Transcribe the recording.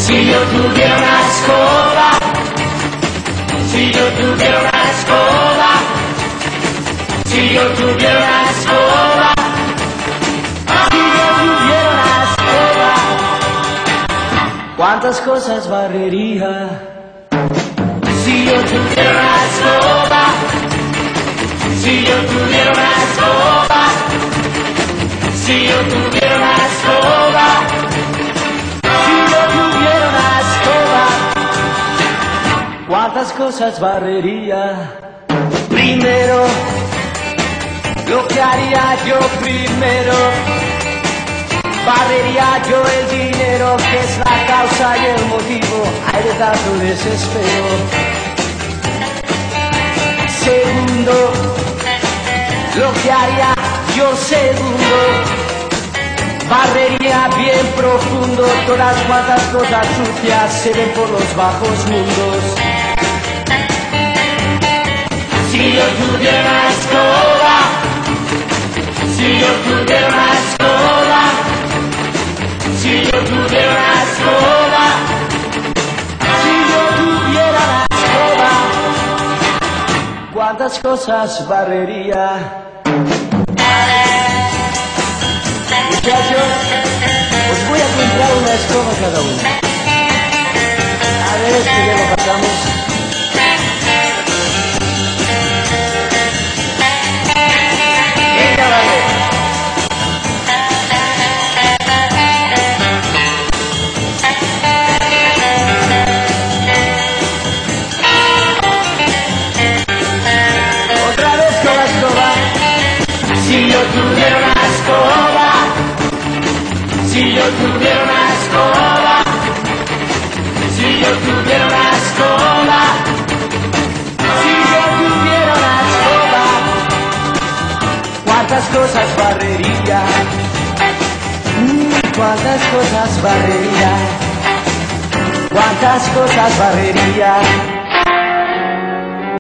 Si yo tuviera una escoba, si yo tuviera una escoba, si yo tuviera una escoba, si yo tuviera una escoba, ¿cuántas cosas barrería? Si yo tuviera una escoba, si yo tuviera una escoba, si yo tuviera una escoba, si yo tuviera una escoba, ¿cuántas cosas barrería? Primero, lo que haría yo primero, barrería yo el dinero, que es la causa y el motivo, hay de tanto desespero. Segundo, lo que haría yo segundo, barrería bien profundo, todas cuantas cosas sucias se ven por los bajos mundos. Si yo tuviera una escoba, si yo tuviera una escoba, si yo tuviera una escoba, si yo tuviera una escoba, ¿cuántas cosas barrería? Muchachos, os voy a comprar una escoba cada uno. A ver si ya lo pasamos. Venga, vale. Otra vez con la escoba. Si yo tuviera una escoba, si yo tuviera una escoba, si yo tuviera una escoba, si yo tuviera una escoba, ¿cuántas cosas barrería? ¿Cuántas cosas barrería? ¿Cuántas cosas barrería?